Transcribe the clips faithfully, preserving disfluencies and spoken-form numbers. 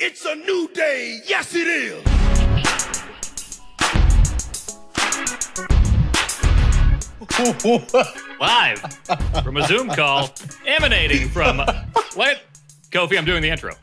It's a new day. Yes, it is. Live from a Zoom call emanating from... What? Kofi, I'm doing the intro.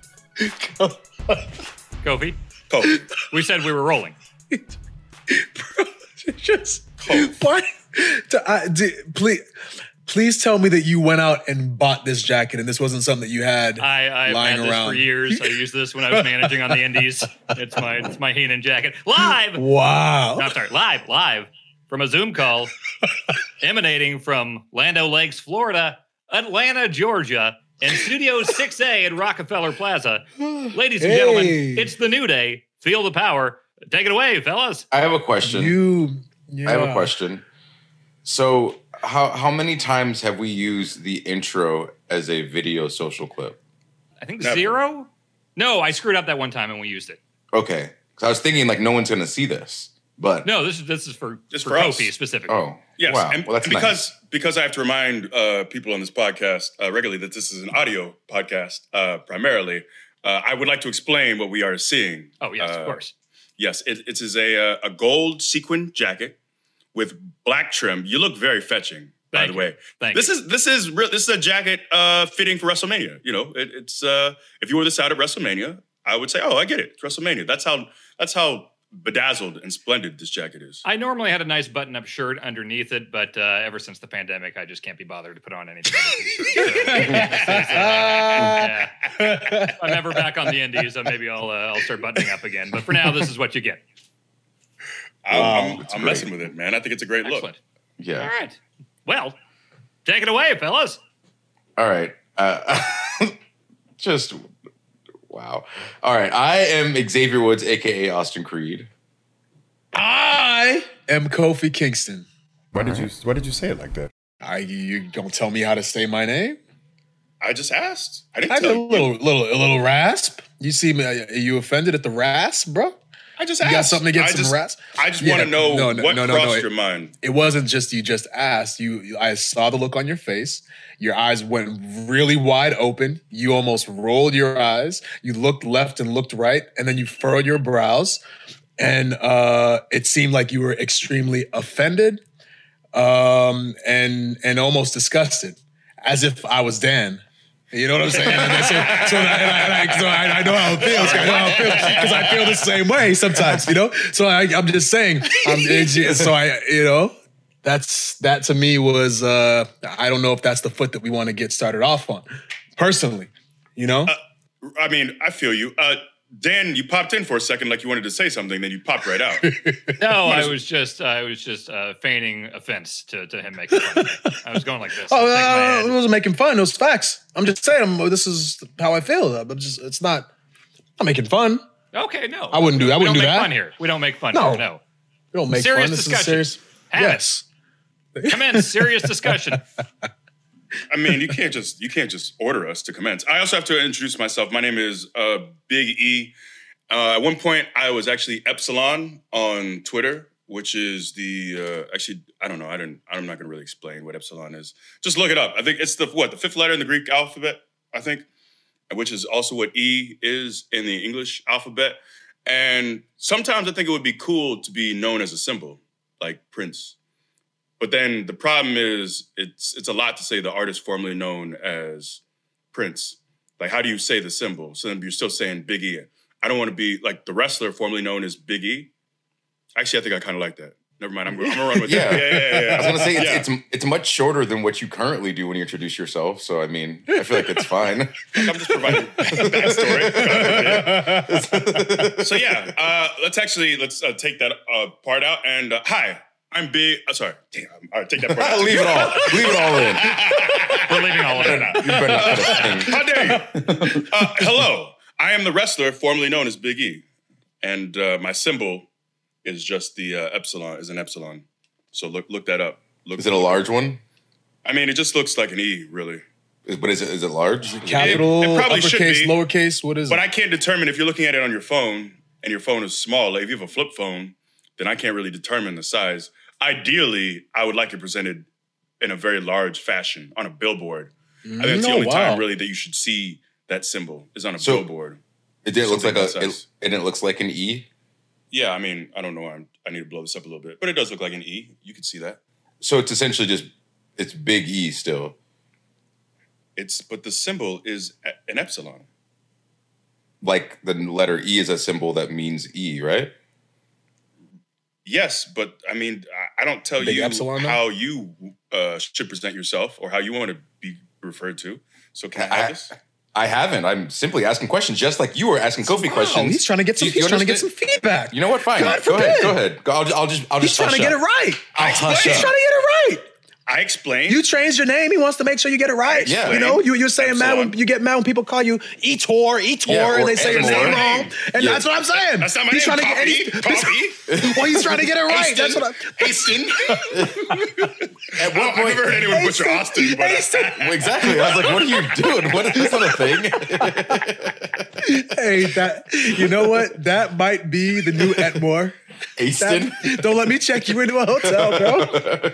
Kofi? Kofi. We said we were rolling. Bro, just... Why? I, did, please... Please tell me that you went out and bought this jacket and this wasn't something that you had I, I've lying had this around. for years. I used this when I was managing on the Indies. It's my it's my Heenan jacket. Live! Wow. No, I'm sorry. Live, live from a Zoom call emanating from Land O'Lakes, Florida, Atlanta, Georgia, and Studio six A in Rockefeller Plaza. Ladies and Hey. gentlemen, it's the new day. Feel the power. Take it away, fellas. I have a question. You, yeah. I have a question. So, how how many times have we used the intro as a video social clip? I think Never. zero? No, I screwed up that one time and we used it. Okay, because I was thinking like no one's gonna see this, but No, this is this is for, Just for for us. Kofi specifically. oh Yes, wow, and, well that's and because nice. because I have to remind uh, people on this podcast uh, regularly that this is an audio podcast uh, primarily. Uh, I would like to explain what we are seeing. Oh, yes, Uh, of course. Yes, it, it is a uh, a gold sequin jacket with black trim. You look very fetching, by Thank the you. way. Thank this you. is this is real. This is a jacket uh, fitting for WrestleMania. You know, it, it's uh, if you wore this out at WrestleMania, I would say, oh, I get it. It's WrestleMania. That's how that's how bedazzled and splendid this jacket is. I normally had a nice button-up shirt underneath it, but uh, ever since the pandemic, I just can't be bothered to put on anything. So, this is, uh, yeah. If I'm ever back on the Indies, uh, maybe I'll uh, I'll start buttoning up again. But for now, this is what you get. I'm, I'm, It's I'm great. messing with it, man. I think it's a great look. Excellent. Yeah. All right. Well, take it away, fellas. All right. Uh, just wow. All right. I am Xavier Woods, aka Austin Creed. I am Kofi Kingston. Why did you Why did you say it like that? I, you gonna tell me how to say my name? I just asked. I didn't I did tell a you. little, little, a little rasp. You see me? Are you offended at the rasp, bro? I just You asked. got something against I some just, rasp? I just Yeah, want to know no, no, what no, no, crossed no, it- your mind. It wasn't just you just asked. You, you- I saw the look on your face. Your eyes went really wide open. You almost rolled your eyes. You looked left and looked right, and then you furrowed your brows. And uh, it seemed like you were extremely offended um, and and almost disgusted, as if I was Dan. You know what I'm saying? And so, so, and I, and I, so I, I know how it feels. I know how it feels because I feel the same way sometimes. You know, so I, I'm just saying. I'm, it's, so I, you know, that's that to me was. Uh, I don't know if that's the foot that we want to get started off on, personally. You know, I mean, I feel you. Uh, Dan, you popped in for a second like you wanted to say something, then you popped right out. No, I was just I was just uh, feigning offense to, to him making fun of me. I was going like this. oh, Thinking in my uh, head. it wasn't making fun. It was facts. I'm just saying. I'm, this is how I feel. I'm just. It's not. I'm making fun. Okay, no. I wouldn't do- I We wouldn't don't do make that. fun here. We don't make fun No. here. No. We don't make Serious fun. This discussion. is serious. Have it. Yes. Commence serious discussion. I mean, you can't just you can't just order us to commence. I also have to introduce myself. My name is uh, Big E. Uh, at one point, I was actually Epsilon on Twitter, which is the uh, actually I don't know. I didn't. I'm not going to really explain what Epsilon is. Just look it up. I think it's the what the fifth letter in the Greek alphabet. I think, which is also what E is in the English alphabet. And sometimes I think it would be cool to be known as a symbol, like Prince. But then the problem is it's it's a lot to say the artist formerly known as Prince. Like, how do you say the symbol? So then you're still saying Big E. I don't want to be like the wrestler formerly known as Big E. Actually, I think I kind of like that. Never mind. I'm, I'm gonna run with Yeah. that. Yeah, yeah, yeah, yeah. I was gonna say it's, Yeah. it's it's much shorter than what you currently do when you introduce yourself. So I mean, I feel like it's fine. I'm just providing backstory. So yeah, uh, let's actually let's uh, take that uh, part out. And uh, hi, I'm Big. Uh, sorry, damn. All right, take that part out. Leave it all. Leave it all in. We're leaving all of it out. You better not put a thing. How dare you? Uh, hello, I am the wrestler formerly known as Big E, and uh, my symbol is just the uh, epsilon. Is an epsilon. So look look that up. Look, Is it a large one? I mean, it just looks like an E, really. Is- But is it is it large? Capital, It- it probably should uppercase, be. lowercase. What is But it? I can't determine if you're looking at it on your phone and your phone is small. Like if you have a flip phone, then I can't really determine the size. Ideally, I would like it presented in a very large fashion on a billboard. I think that's the No, only wow. time really that you should see that symbol is on a So- billboard. It didn't look like Something a. that It, size. and it looks like an E. Yeah, I mean, I don't know. I'm, I need to blow this up a little bit, but it does look like an E. You can see that. So it's essentially just it's big E still. It's but the symbol is e- an epsilon. Like the letter E is a symbol that means E, right? Yes, but I mean, I, I don't tell Big you epsilon, though? how you uh, should present yourself or how you want to be referred to. So can I have I, this? I haven't. I'm simply asking questions, just like you were asking Kofi Wow, questions. he's trying to get some. You- you he's trying to get some understand? feedback. You know what? Fine. God go ahead. forbid. Go ahead. Go, I'll, just- I'll just. I'll He's just. trying to hush get it up. right. I'll hush He's up. trying to get it right. I explained. You changed your name. He wants to make sure you get it right. Yeah. You know, you, you're saying mad when Epsilon. you get mad when people call you Etor, Etor, Yeah, or and they say your Edmore. name wrong. And Yeah. that's what I'm saying. That's not my he's name. Trying to get, and he's- Poppy. well, he's trying to get it right. That's what I. Aston. At I, one I've point, never heard anyone butcher Austin, but exactly. I was like, "What are you doing? What is this not a thing?" Hey, that you know what? That might be the new Etmore. Aston. That- don't let me check you into a hotel, bro.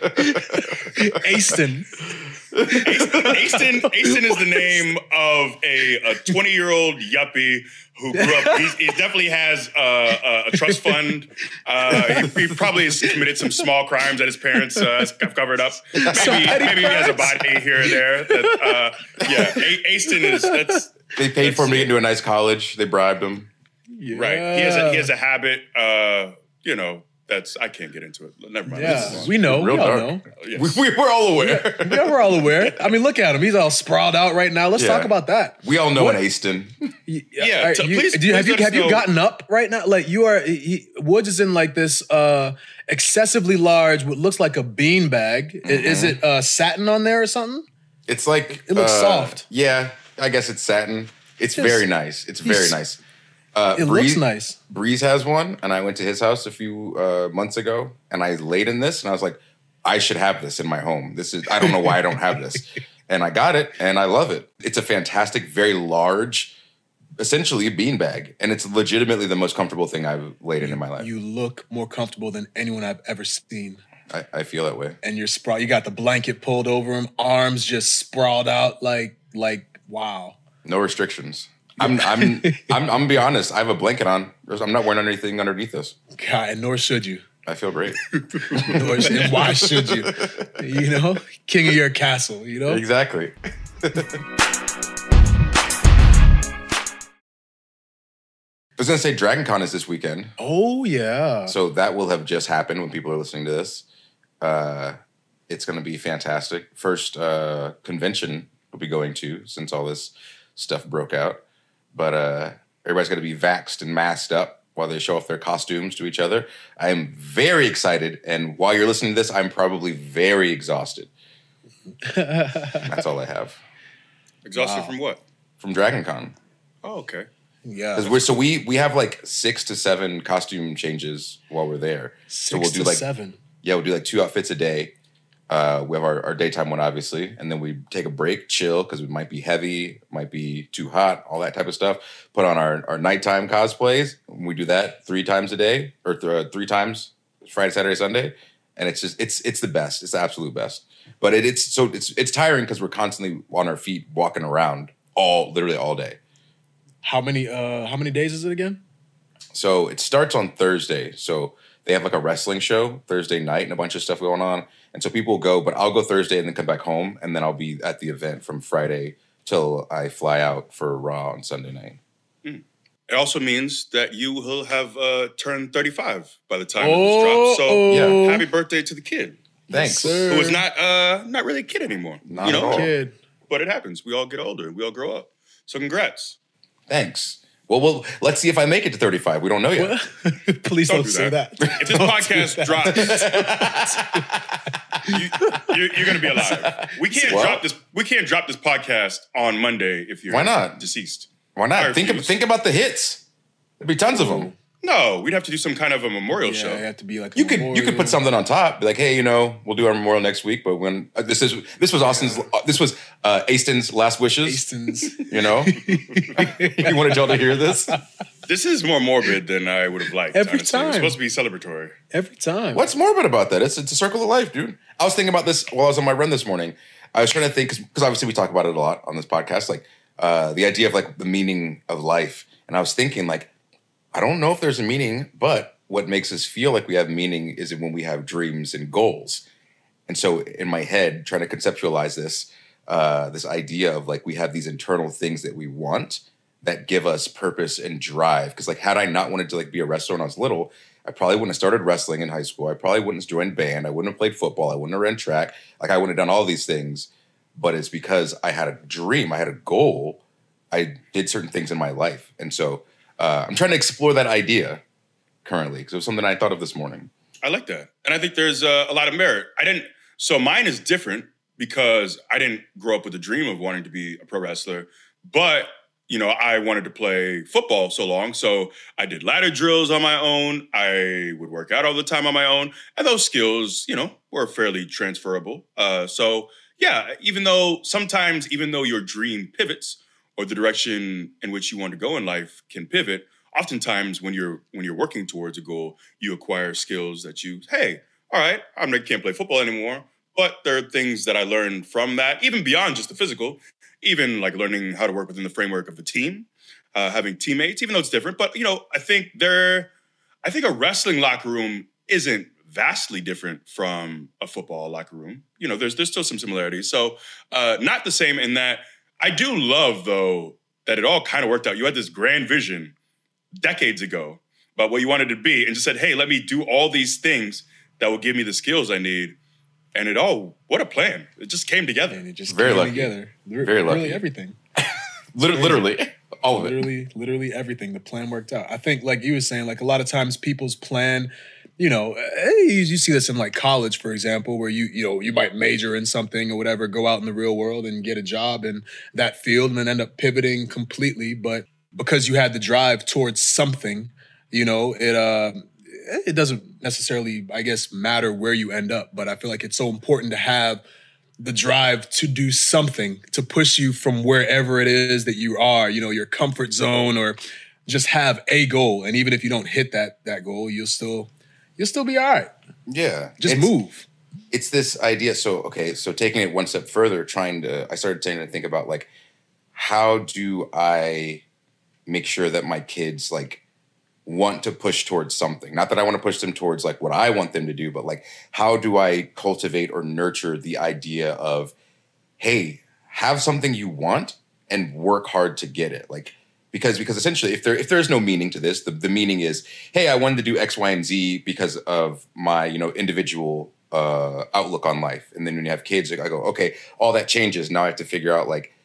Aston. Aston, Aston is the name of a twenty-year-old yuppie who grew up. He's, he definitely has uh, a, a trust fund. Uh, he, he probably has committed some small crimes that his parents uh, have covered up. Maybe, petty maybe he has a crimes. body here or there. That, uh, yeah, a- Aston is that's They paid for him to get into a nice college. They bribed him. right. He has a, he has a habit. Uh, you know, that's I can't get into it. Never mind. This Yeah, is- we know. Real we all dark. know. yes. We, we, we're all aware. Yeah, we're all aware. I mean, look at him. He's all sprawled out right now. Let's Yeah. talk about that. We all know What- an Aston. Yeah, Are t- you- please- do you, have please you let us have you know. gotten up right now? Like you are. He, Woods is in like this uh excessively large, what looks like a bean bag. I- Is it uh, satin on there or something? It's like It looks uh, soft. Yeah, I guess it's satin. It's Just- very nice. It's very he's- nice. Uh, It Breeze, looks nice. Breeze has one, and I went to his house a few uh, months ago, and I laid in this, and I was like, I should have this in my home. This is I don't know why I don't have this, and I got it, and I love it. It's a fantastic, very large, essentially a beanbag, and it's legitimately the most comfortable thing I've laid in in my life. You look more comfortable than anyone I've ever seen. I, I feel that way. And you're sprawled. You got the blanket pulled over him, arms just sprawled out like like wow. No restrictions. I'm I'm I'm I'm gonna be honest. I have a blanket on. I'm not wearing anything underneath this. God, and nor should you. I feel great. Nor should, and why should you? You know, king of your castle. You know. Exactly. I was gonna say Dragon Con is this weekend, Oh yeah. so that will have just happened when people are listening to this. Uh, it's gonna be fantastic. First uh, convention we'll be going to since all this stuff broke out. But uh, everybody's gonna be vaxxed and masked up while they show off their costumes to each other. I am very excited, and while you're listening to this, I'm probably very exhausted. That's all I have Exhausted Wow. from what? from Dragon Con. Oh, okay. Yeah. Because we're so we we have like six to seven costume changes while we're there. Six so we'll do to like seven. yeah, we'll do like two outfits a day. Uh, we have our, our daytime one obviously, and then we take a break, chill because it might be heavy, might be too hot, all that type of stuff. Put on our our nighttime cosplays. We do that three times a day or th- three times Friday, Saturday, Sunday, and it's just it's it's the best. It's the absolute best. But it, it's so it's it's tiring because we're constantly on our feet walking around all literally all day. How many uh how many days is it again? So it starts on Thursday. So they have like a wrestling show Thursday night and a bunch of stuff going on. And so people will go, but I'll go Thursday and then come back home. And then I'll be at the event from Friday till I fly out for Raw on Sunday night. It also means that you will have uh, turned thirty-five by the time Oh, this drops. So yeah. happy birthday to the kid, Thanks. sir. who is not uh, not really a kid anymore. Not you at know, all. Kid. but it happens. We all get older. We all grow up. So congrats. Thanks. Well, well, let's see if I make it to thirty-five. We don't know yet. Please Don't don't, do say that. that. If this podcast drops, you, you're, you're going to be alive. We can't What? drop this. We can't drop this podcast on Monday if you're Why not? deceased. Why I not? Think, of, refuse. think about the hits. There'd be tons of them. No, we'd have to do some kind of a memorial Yeah, show. it have to be like a You could you could memorial. put something on top, be like, hey, you know, we'll do our memorial next week. But when uh, this is this was Austin's, uh, this was uh, Aston's last wishes. Easton's. You know, you wanted y'all to hear this. This is more morbid than I would have liked. Every honestly. time. It's supposed to be celebratory. Every time. What's morbid about that? It's it's a circle of life, dude. I was thinking about this while I was on my run this morning. I was trying to think because obviously we talk about it a lot on this podcast, like uh, the idea of like the meaning of life. And I was thinking, like, I don't know if there's a meaning, but what makes us feel like we have meaning is when we have dreams and goals. And so in my head, trying to conceptualize this, uh, this idea of like we have these internal things that we want that give us purpose and drive. Because like had I not wanted to like be a wrestler when I was little, I probably wouldn't have started wrestling in high school. I probably wouldn't have joined band. I wouldn't have played football. I wouldn't have ran track. Like I wouldn't have done all these things. But it's because I had a dream. I had a goal. I did certain things in my life. And so uh, I'm trying to explore that idea currently because it was something I thought of this morning. I like that. And I think there's uh, a lot of merit. I didn't, so mine is different because I didn't grow up with a dream of wanting to be a pro wrestler, but you know, I wanted to play football so long. So I did ladder drills on my own. I would work out all the time on my own. And those skills, you know, were fairly transferable. Uh, so yeah, even though sometimes, even though your dream pivots or the direction in which you want to go in life can pivot, oftentimes when you're when you're working towards a goal, you acquire skills that you, hey, all right, I can't play football anymore, but there are things that I learned from that, even beyond just the physical, even like learning how to work within the framework of the team, uh, having teammates, even though it's different. But, you know, I think there, I think a wrestling locker room isn't vastly different from a football locker room. You know, there's there's still some similarities. So uh, not the same in that I do love, though, that it all kind of worked out. You had this grand vision decades ago about what you wanted to be and just said, hey, let me do all these things that will give me the skills I need. And it all, what a plan. It just came together. And it just Very came lucky. together. Very lucky. Literally everything. literally, literally, all of it. Literally, literally everything. The plan worked out. I think, like you were saying, like a lot of times people's plan, you know, hey, you see this in like college, for example, where you, you know, you might major in something or whatever, go out in the real world and get a job in that field and then end up pivoting completely. But because you had the drive towards something, you know, it uh, it doesn't necessarily, I guess, matter where you end up. But I feel like it's so important to have the drive to do something to push you from wherever it is that you are, you know, your comfort zone, or just have a goal. And even if you don't hit that that goal, you'll still you'll still be all right. Yeah. Just it's, move. It's this idea. So, okay, so taking it one step further, trying to, I started trying to think about like, how do I make sure that my kids like want to push towards something? Not that I want to push them towards like what I want them to do, but like, how do I cultivate or nurture the idea of, hey, have something you want and work hard to get it? Like, because because essentially, if there if there's no meaning to this, the, the meaning is, hey, I wanted to do X, Y, and Z because of my, you know, individual uh, outlook on life. And then when you have kids, I go, okay, all that changes. Now I have to figure out like,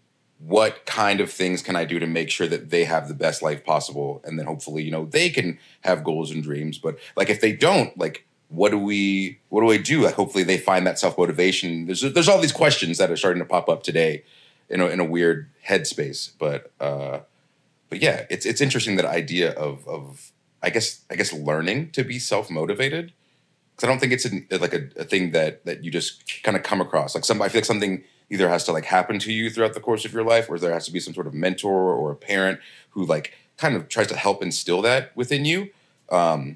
what kind of things can I do to make sure that they have the best life possible? And then hopefully, you know, they can have goals and dreams. But like, if they don't, like, what do we, what do I do? Like, hopefully they find that self-motivation. There's, there's all these questions that are starting to pop up today in a, in a weird headspace. But, uh, but yeah, it's, it's interesting, that idea of, of, I guess, I guess learning to be self-motivated. Cause I don't think it's a, like a, a thing that, that you just kind of come across. Like some, I feel like something either has to like happen to you throughout the course of your life, or there has to be some sort of mentor or a parent who like kind of tries to help instill that within you. Um,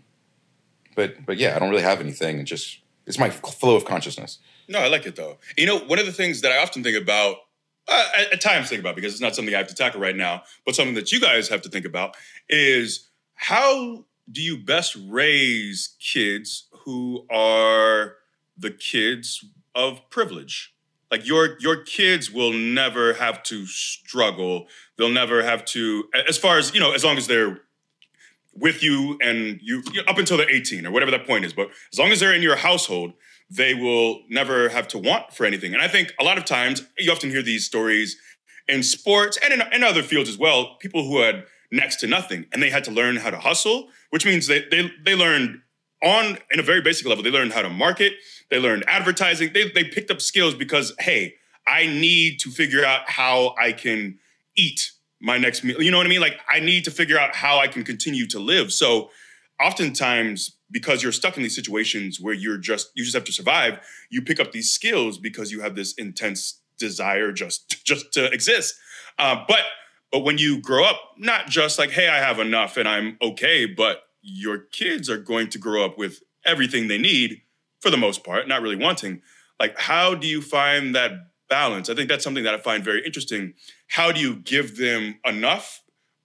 but but yeah, I don't really have anything. It just, it's my flow of consciousness. No, I like it though. You know, one of the things that I often think about, uh, at, at times think about, because it's not something I have to tackle right now, but something that you guys have to think about is, how do you best raise kids who are the kids of privilege? Like your your kids will never have to struggle. They'll never have to, as far as, you know, as long as they're with you and you, you know, up until they're eighteen or whatever that point is. But as long as they're in your household, they will never have to want for anything. And I think a lot of times you often hear these stories in sports and in, in other fields as well, people who had next to nothing and they had to learn how to hustle, which means they they they learned on, in a very basic level, they learned how to market. They learned advertising. They they picked up skills because, hey, I need to figure out how I can eat my next meal. You know what I mean? Like, I need to figure out how I can continue to live. So oftentimes, because you're stuck in these situations where you're just, you just have to survive, you pick up these skills because you have this intense desire just, just to exist. Uh, but but when you grow up, not just like, hey, I have enough and I'm okay, but your kids are going to grow up with everything they need, for the most part, not really wanting. Like, how do you find that balance? I think that's something that I find very interesting. How do you give them enough,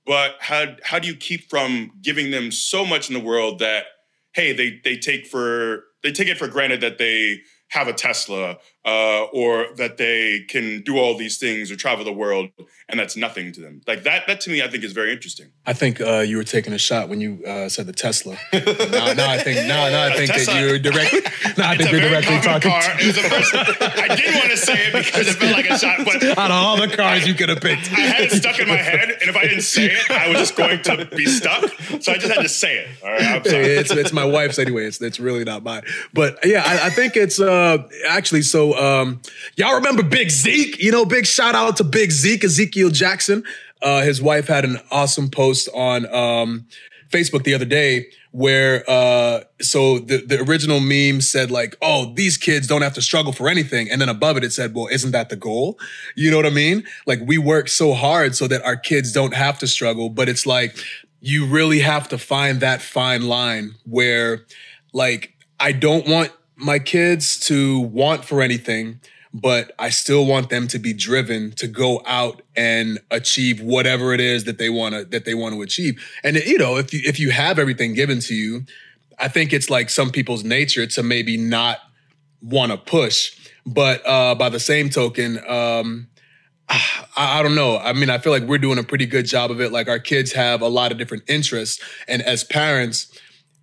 but how how do you keep from giving them so much in the world that, hey, they they take for they take it for granted that they have a Tesla, uh, or that they can do all these things or travel the world, and that's nothing to them. Like that, that to me, I think is very interesting. I think uh, you were taking a shot when you uh, said the Tesla. now, now I think, now, now I think Tesla, that you're directly, now I think it's you're a very directly common talking. car. It was the first, I didn't want to say it because it felt like a shot, but Out of all the cars you could have picked, I had it stuck in my head, and if I didn't say it, I was just going to be stuck. So I just had to say it. All right, I'm sorry. it's it's my wife's anyway. It's it's really not mine. But yeah, I, I think it's uh actually so. Um, y'all remember Big Zeke? You know, big shout out to Big Zeke, Ezekiel Jackson. Uh, his wife had an awesome post on um, Facebook the other day where uh, so the the original meme said like, "Oh, these kids don't have to struggle for anything," and then above it it said, "Well, isn't that the goal?" You know what I mean? Like we work so hard so that our kids don't have to struggle, but it's like you really have to find that fine line where, like, I don't want my kids to want for anything, but I still want them to be driven to go out and achieve whatever it is that they want to that they want to achieve. And you know, if you if you have everything given to you, I think it's like some people's nature to maybe not want to push. But uh, by the same token, um, I, I don't know. I mean, I feel like we're doing a pretty good job of it. Like our kids have a lot of different interests, and as parents,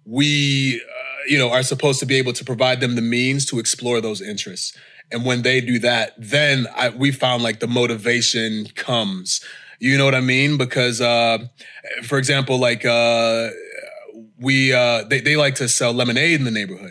we uh, you know are supposed to be able to provide them the means to explore those interests. And when they do that, then I, we found like the motivation comes. You know what I mean? Because, uh, for example, like uh, we uh, they they like to sell lemonade in the neighborhood.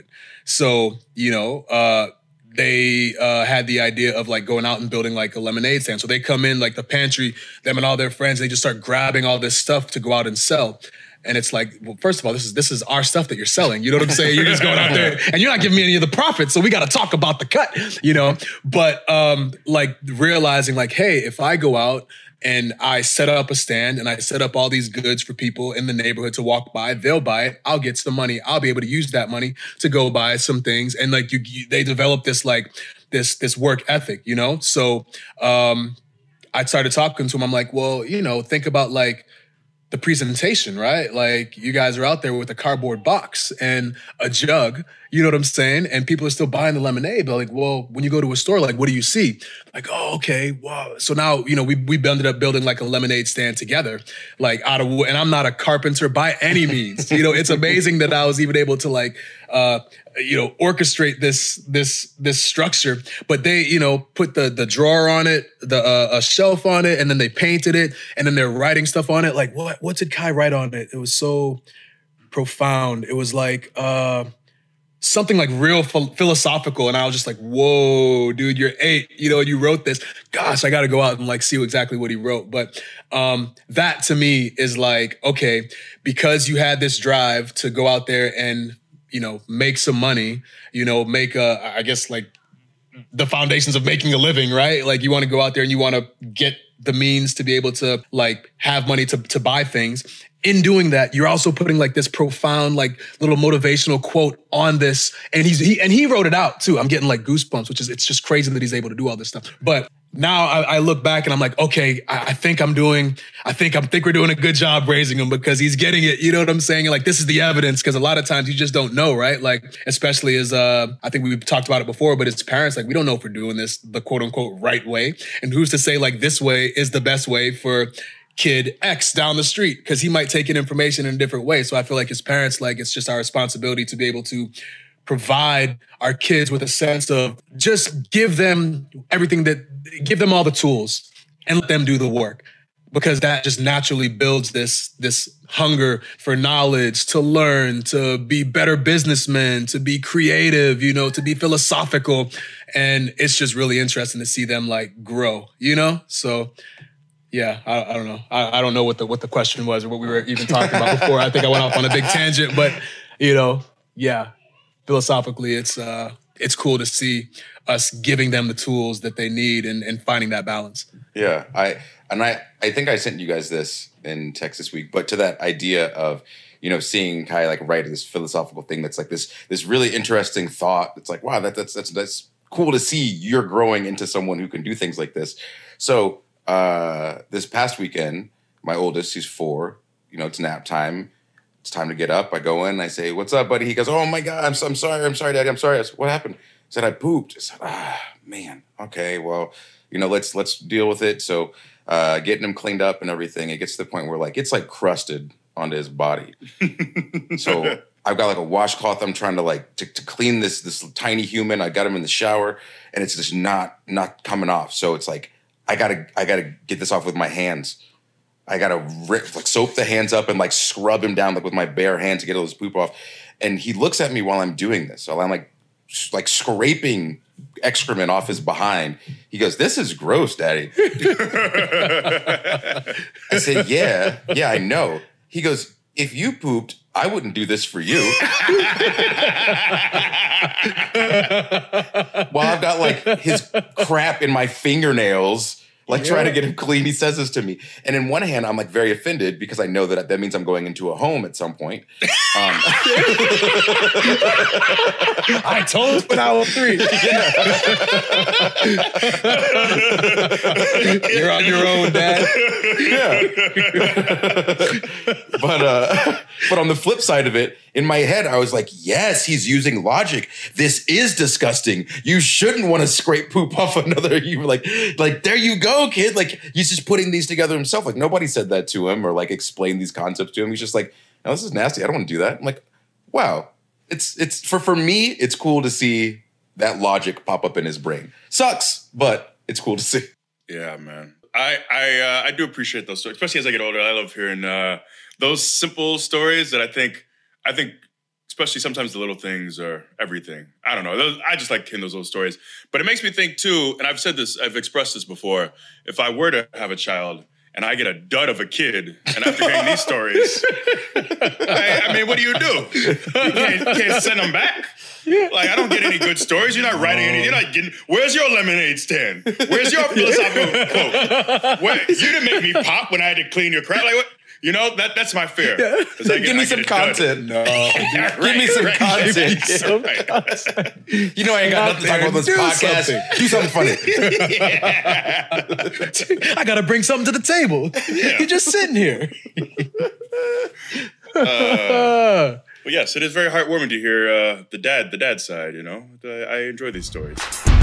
So you know, uh, they uh, had the idea of like going out and building like a lemonade stand. So they come in like the pantry, them and all their friends. They just start grabbing all this stuff to go out and sell. And it's like, well, first of all, this is this is our stuff that you're selling. You know what I'm saying? You're just going out there and you're not giving me any of the profits. So we got to talk about the cut, you know? But um, like realizing like, hey, if I go out and I set up a stand and I set up all these goods for people in the neighborhood to walk by, they'll buy it. I'll get some money. I'll be able to use that money to go buy some things. And like you, you they develop this like this this work ethic, you know? So um, I started talking to him. I'm like, well, you know, think about like, the presentation, right? Like you guys are out there with a cardboard box and a jug, you know what I'm saying? And people are still buying the lemonade. But like, well, when you go to a store, like, what do you see? Like, oh, okay, wow. So now, you know, we we ended up building like a lemonade stand together, like out of wood. And I'm not a carpenter by any means. You know, it's amazing that I was even able to like, uh, you know, orchestrate this this this structure. But they, you know, put the the drawer on it, the uh, a shelf on it, and then they painted it, and then they're writing stuff on it. Like, what what did Kai write on it? It was so profound. It was like uh, something like real ph- philosophical, and I was just like, whoa, dude, you're eight, you know, you wrote this. Gosh, I got to go out and like see exactly what he wrote. But um, that to me is like, okay, because you had this drive to go out there and, you know, make some money, you know, make a, I guess like the foundations of making a living, right? Like you want to go out there and you want to get the means to be able to like have money to, to buy things. In doing that, you're also putting like this profound, like little motivational quote on this. And he's, he, and he wrote it out too. I'm getting like goosebumps, which is, it's just crazy that he's able to do all this stuff. But now I, I look back and I'm like, okay, I, I think I'm doing, I think I'm think we're doing a good job raising him because he's getting it. You know what I'm saying? Like this is the evidence, because a lot of times you just don't know, right? Like especially as uh, I think we've talked about it before, but as parents, like we don't know if we're doing this the quote unquote right way, and who's to say like this way is the best way for kid X down the street, because he might take in information in a different way. So I feel like as parents, like it's just our responsibility to be able to provide our kids with a sense of just give them everything that, give them all the tools and let them do the work. Because that just naturally builds this, this hunger for knowledge, to learn, to be better businessmen, to be creative, you know, to be philosophical. And it's just really interesting to see them like grow, you know? So yeah, I, I don't know. I, I don't know what the what the question was or what we were even talking about before. I think I went off on a big tangent, but you know, yeah. Philosophically, it's uh, it's cool to see us giving them the tools that they need and, and finding that balance. Yeah, I and I I think I sent you guys this in text this week, but to that idea of, you know, seeing Kai like write this philosophical thing that's like this this really interesting thought. It's like, wow, that, that's that's that's cool to see you're growing into someone who can do things like this. So uh, this past weekend, my oldest, he's four. You know, it's nap time. It's time to get up. I go in. I say, "What's up, buddy?" He goes, "Oh my God, I'm so, I'm sorry. I'm sorry, Daddy. I'm sorry." I said, "What happened?" I said, "I pooped." I said, "Ah, man. Okay, well, you know, let's let's deal with it." So, uh, getting him cleaned up and everything, it gets to the point where like it's like crusted onto his body. So I've got like a washcloth. I'm trying to like to, to clean this this tiny human. I got him in the shower, and it's just not not coming off. So it's like I gotta I gotta get this off with my hands. I gotta rip, like soap the hands up and like scrub him down like with my bare hands to get all this poop off. And he looks at me while I'm doing this. So I'm like like scraping excrement off his behind. He goes, "This is gross, Daddy." I said, "Yeah, yeah, I know." He goes, "If you pooped, I wouldn't do this for you." While I've got like his crap in my fingernails, like Yeah. trying to get him clean, he says this to me. And in one hand, I'm like very offended because I know that that means I'm going into a home at some point. Um, I told you when I was three. You're on your own, Dad. but uh, but on the flip side of it, in my head, I was like, yes, he's using logic. This is disgusting. You shouldn't want to scrape poop off another. You were like, like there you go, kid. Like he's just putting these together himself. Like nobody said that to him or like explained these concepts to him. He's just like, no, this is nasty. I don't want to do that. I'm like, wow. It's it's for for me, it's cool to see that logic pop up in his brain. Sucks, but it's cool to see. Yeah, man. I I uh, I do appreciate those stories, especially as I get older. I love hearing uh, those simple stories that I think I think, especially sometimes the little things are everything. I don't know. Those, I just like hearing those little stories. But it makes me think too, and I've said this, I've expressed this before. If I were to have a child and I get a dud of a kid, and after hearing these stories, I, I mean, what do you do? You can't, can't send them back. Like, I don't get any good stories. You're not writing any. You're not getting. Where's your lemonade stand? Where's your philosophical quote? Where, you didn't make me pop when I had to clean your crap. Like, what? You know, that that's my fear. I get- Give me I some get a dud. content. No. Right, Give me some right, content. Some right. You know I ain't got nothing to talk about on this Do podcast. something. Do something funny. I gotta bring something to the table. You're just sitting here. Uh, But yes, it is very heartwarming to hear uh, the dad, the dad side. You know, I, I enjoy these stories.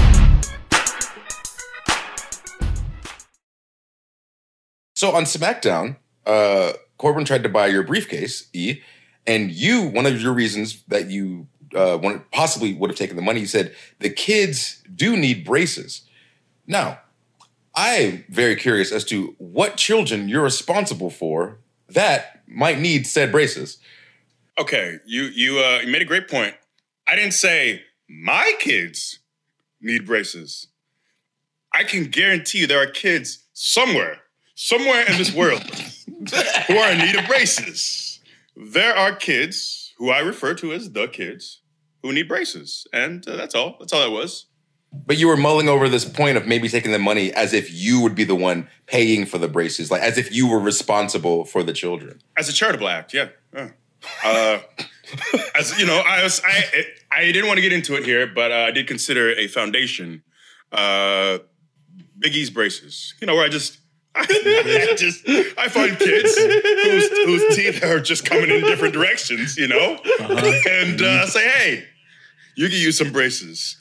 So on SmackDown, uh, Corbin tried to buy your briefcase, E, and you, one of your reasons that you uh, wanted, possibly would have taken the money, you said the kids do need braces. Now, I'm very curious as to what children you're responsible for that might need said braces. Okay, you you uh, you made a great point. I didn't say my kids need braces. I can guarantee you there are kids somewhere, somewhere in this world who are in need of braces. There are kids who I refer to as the kids who need braces, and uh, that's all. That's all that was. But you were mulling over this point of maybe taking the money as if you would be the one paying for the braces, like as if you were responsible for the children. As a charitable act, yeah. yeah. Uh, as you know, I was I I didn't want to get into it here, but uh, I did consider a foundation, uh, Big E's braces. You know, where I just I just I find kids whose whose teeth are just coming in different directions, you know, uh-huh. and uh, say, hey, you can use some braces.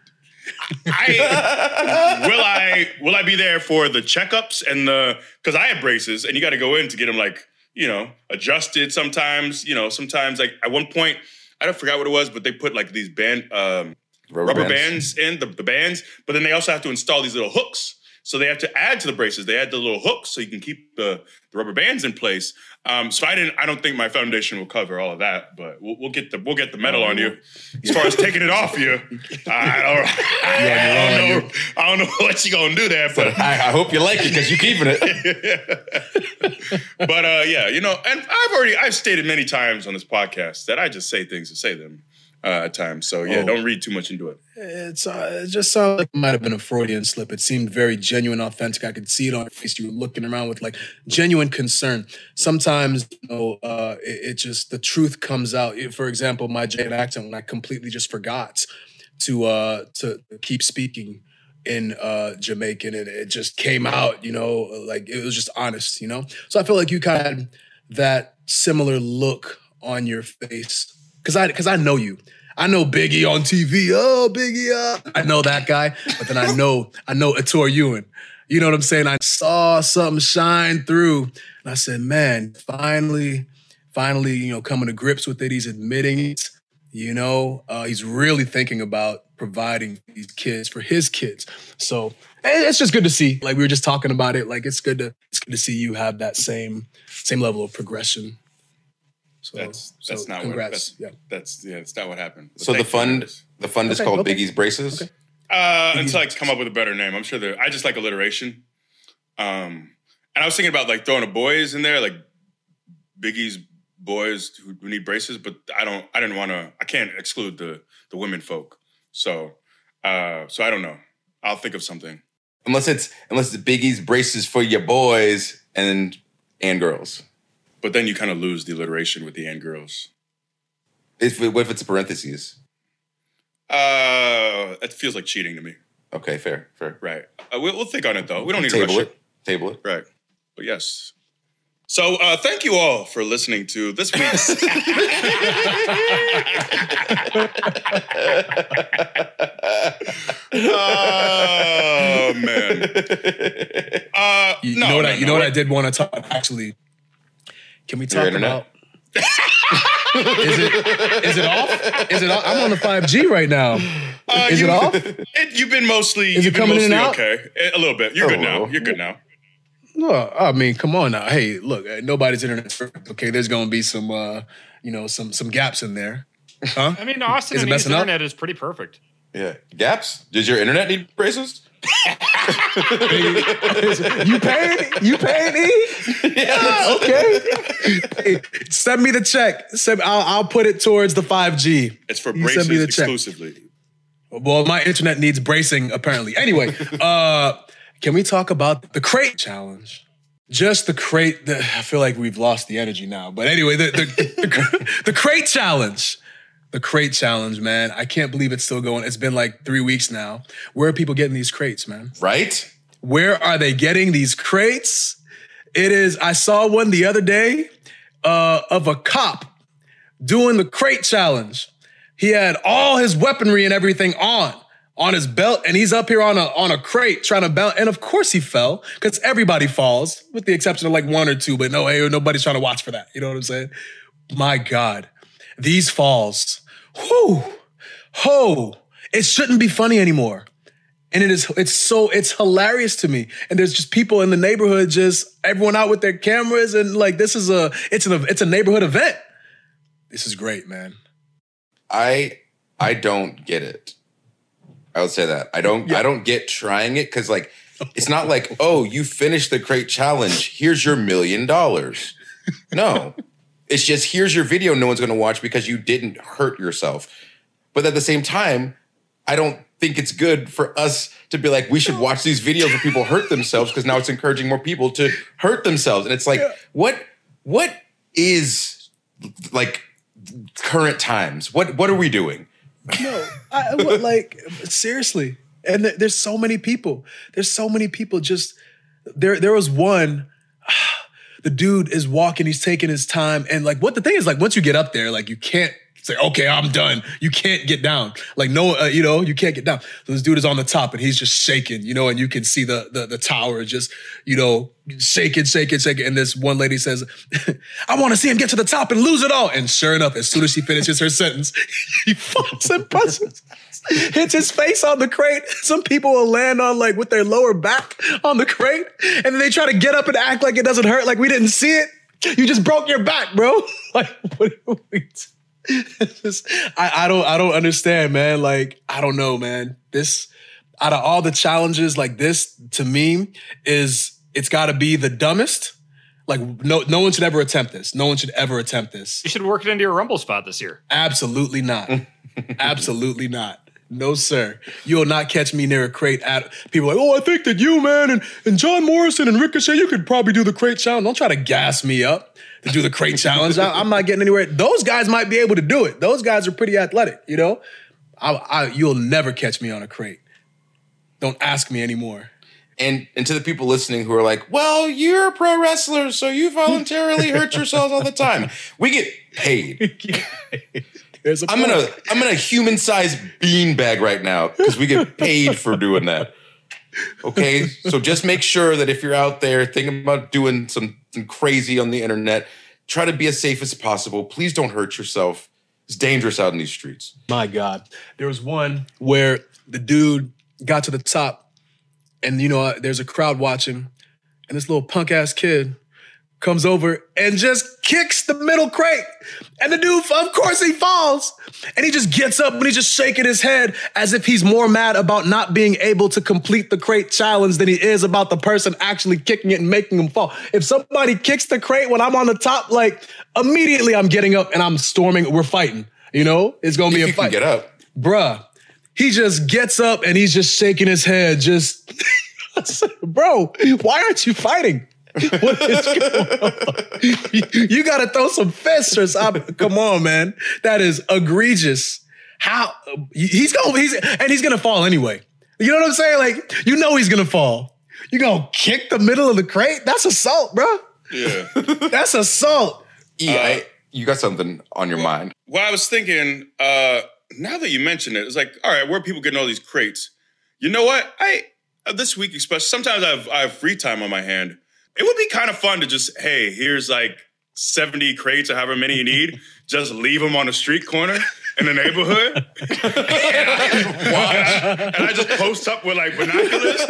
I will I will I be there for the checkups and the because I have braces and you got to go in to get them like. You know, adjusted sometimes, you know, sometimes like at one point, I don't forgot what it was, but they put like these band, um, rubber, rubber bands. bands in the, the bands, but then they also have to install these little hooks. So they have to add to the braces. They add the little hooks so you can keep the, the rubber bands in place. Um, so I didn't. I don't think my foundation will cover all of that, but we'll, we'll get the we'll get the metal on you. As far as taking it off you, I don't, I don't know. I don't know what you gonna do there, but I, I hope you like it because you're keeping it. But uh, yeah, you know, and I've already I've stated many times on this podcast that I just say things to say them uh, at times. So yeah, oh. don't read too much into it. It's uh, it just sounds like it might have been a Freudian slip. It seemed very genuine, authentic. I could see it on your face. You were looking around with like genuine concern. Sometimes, you know, uh, it, it just the truth comes out. For example, my Jade accent when I completely just forgot to uh, to keep speaking in uh, Jamaican, and it just came out, you know, like it was just honest, you know? So I feel like you kind of had that similar look on your face. Cause I, cause I know you. I know Biggie on T V. Oh, Biggie, uh. I know that guy, but then I know, I know Ator Ewing. You know what I'm saying? I saw something shine through, and I said, man, finally, finally, you know, coming to grips with it. He's admitting it, you know, uh, he's really thinking about providing these kids for his kids. So it's just good to see. Like we were just talking about it. Like it's good to it's good to see you have that same same level of progression. So that's that's so not congrats. what that's, yeah. that's yeah, that's not what happened. But So the thank you, fund Chris. the fund is Okay, called okay. Biggie's Braces. Okay. Uh, until I come up with a better name. I'm sure there. I just like alliteration. Um, and I was thinking about like throwing a boys in there, like Biggie's boys who, who need braces, but I don't. I didn't want to. I can't exclude the the women folk. So, uh, so I don't know. I'll think of something. Unless it's unless it's Biggie's Braces for your boys and and girls. But then you kind of lose the alliteration with the and girls. If what if it's a parentheses? Uh, it feels like cheating to me. Okay, fair, fair. Right. Uh, we'll, we'll think on it though. We don't need to Table rush it. it. Table it. Right. But yes. So uh, thank you all for listening to this week's. Oh man. Uh, You, no, know what no, I, you no. know what I did want to talk actually. Can we talk internet? about is it is it off? Is it off? I'm on the five G right now. Uh, Is you, it off? It, you've been mostly. Is it you've been coming in mostly and out? Okay, a little bit. You're good now. Oh. You're good now. No, I mean, come on now. Hey, look, uh, nobody's internet's perfect. Okay, there's gonna be some, uh, you know, some some gaps in there. Huh? I mean, Austin Is it and his messing up? internet is pretty perfect. Yeah. Gaps? Does your internet need braces? You paying? You paying? E? Yes. Okay. Hey, send me the check. Send, I'll, I'll put it towards the five G. It's for You send me braces the check. exclusively. Well, my internet needs bracing, apparently. Anyway, uh, can we talk about the crate challenge? Just the crate. The, I feel like we've lost the energy now. But anyway, the the, the, the crate challenge. The crate challenge, man. I can't believe it's still going. It's been like three weeks now. Where are people getting these crates, man? Right? Where are they getting these crates? It is, I saw one the other day uh, of a cop doing the crate challenge. He had all his weaponry and everything on, on his belt, and he's up here on a, on a crate trying to bounce. And of course he fell, because everybody falls, with the exception of like one or two, but no, hey, nobody's trying to watch for that. You know what I'm saying? My God, these falls, whoo, ho, it shouldn't be funny anymore. And it is, it's so, it's hilarious to me. And there's just people in the neighborhood, just everyone out with their cameras. And like, this is a, it's an, it's a neighborhood event. This is great, man. I I don't get it. I would say that. I don't Yeah. I don't get trying it because like it's not like, oh, you finished the crate challenge. Here's your million dollars. No. It's just here's your video no one's gonna watch because you didn't hurt yourself. But at the same time, I don't think it's good for us to be like, we should watch these videos where people hurt themselves because now it's encouraging more people to hurt themselves. And it's like, what what is like current times? What what are we doing? No, I, what, like seriously. And th- there's so many people. There's so many people. Just there. There was one. The dude is walking. He's taking his time, and like, what the thing is, like, once you get up there, like, you can't say, okay, I'm done. You can't get down. Like, no, uh, you know, you can't get down. So this dude is on the top, and he's just shaking, you know, and you can see the the, the tower just, you know, shaking, shaking, shaking. And this one lady says, I want to see him get to the top and lose it all. And sure enough, as soon as she finishes her sentence, he falls and buzzes, hits his face on the crate. Some people will land on like with their lower back on the crate. And then they try to get up and act like it doesn't hurt, like we didn't see it. You just broke your back, bro. Like, what do we do? It's just, I, I don't I don't understand, man. Like, I don't know, man. This, out of all the challenges, like this, to me, is it's gotta be the dumbest. Like, no, no one should ever attempt this. No one should ever attempt this. You should work it into your Rumble spot this year. Absolutely not. Absolutely not. No, sir. You will not catch me near a crate at people are like, oh, I think that you, man, and, and John Morrison and Ricochet, you could probably do the crate challenge. Don't try to gas me up to do the crate challenge. I, I'm not getting anywhere. Those guys might be able to do it. Those guys are pretty athletic, you know? I, I, you'll never catch me on a crate. Don't ask me anymore. And and to the people listening who are like, well, you're a pro wrestler, so you voluntarily hurt yourselves all the time. We get paid. There's a I'm gonna I'm gonna human size beanbag right now because we get paid for doing that. Okay, so just make sure that if you're out there thinking about doing something crazy on the internet, try to be as safe as possible. Please don't hurt yourself. It's dangerous out in these streets. My God. There was one where the dude got to the top and, you know, there's a crowd watching and this little punk ass kid comes over and just kicks the middle crate. And the dude, of course, he falls. And he just gets up and he's just shaking his head as if he's more mad about not being able to complete the crate challenge than he is about the person actually kicking it and making him fall. If somebody kicks the crate when I'm on the top, like, immediately I'm getting up and I'm storming. We're fighting. You know? It's going to be If a you can fight. get up. Bruh. He just gets up and he's just shaking his head. Just, bro, why aren't you fighting? What is going on? You, you got to throw some fists or something. Come on, man. That is egregious. How he's going, he's and he's gonna fall anyway. You know what I'm saying? Like, you know he's gonna fall. You gonna kick the middle of the crate? That's assault, bro. Yeah. That's assault. E, Uh, I, you got something on your mind. Well, I was thinking, uh, now that you mention it, it's like, all right, where are people getting all these crates? You know what? I uh, this week, especially, sometimes I have, I have free time on my hand. It would be kind of fun to just, hey, here's like seventy crates or however many you need. Just leave them on a street corner in the neighborhood. and, I watch, and I just post up with like binoculars.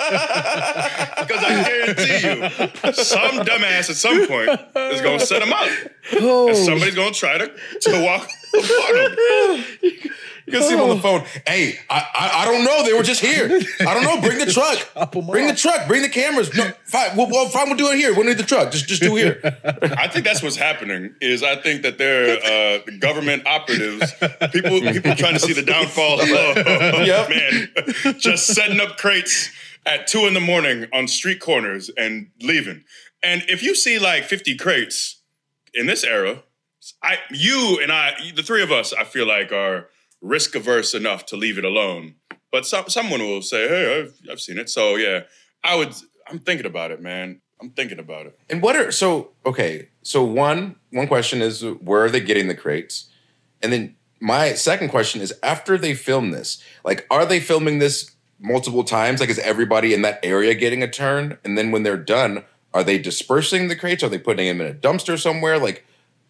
Because I guarantee you, some dumbass at some point is going to set them up. Oh. And somebody's going to try to, to walk upon them. You can see him on the phone. Hey, I, I I don't know. They were just here. I don't know. Bring the truck. Bring the truck. Bring the cameras. No, fine. We'll, well, fine. We'll do it here. We'll need the truck. Just just do it here. I think that's what's happening. Is I think that they're uh, the government operatives, people people trying to see the downfall of Yep. man, just setting up crates at two in the morning on street corners and leaving. And if you see like fifty crates in this era, I you and I, the three of us, I feel like are risk averse enough to leave it alone. But some someone will say, "Hey, I've I've seen it." So yeah, I would. I'm thinking about it, man. I'm thinking about it. And what are so okay? So one one question is, where are they getting the crates? And then my second question is, after they film this, like, are they filming this multiple times? Like, is everybody in that area getting a turn? And then when they're done, are they dispersing the crates? Are they putting them in a dumpster somewhere? Like,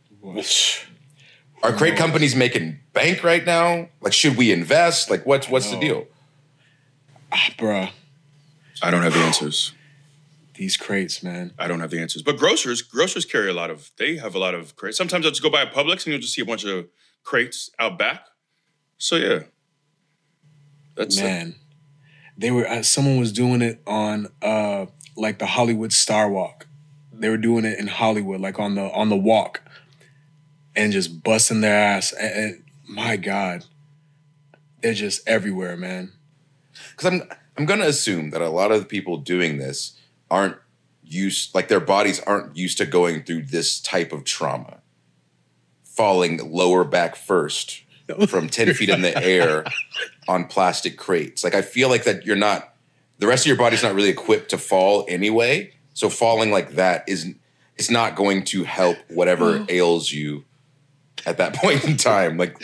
are crate companies making bank right now? Like, should we invest? Like, what's what's the deal? Ah, bruh. I don't have the answers. These crates, man. I don't have the answers. But grocers, grocers carry a lot of, they have a lot of crates. Sometimes I'll just go by a Publix and you'll just see a bunch of crates out back. So yeah. That's Man. They were, uh, someone was doing it on uh, like the Hollywood Star Walk. They were doing it in Hollywood, like on the on the walk. And just busting their ass. And, and my God. They're just everywhere, man. Because I'm I'm gonna assume that a lot of the people doing this aren't used, like their bodies aren't used to going through this type of trauma. Falling lower back first from ten feet in the air on plastic crates. Like, I feel like that you're not, the rest of your body's not really equipped to fall anyway. So falling like that isn't, it's not going to help whatever ails you at that point in time. Like,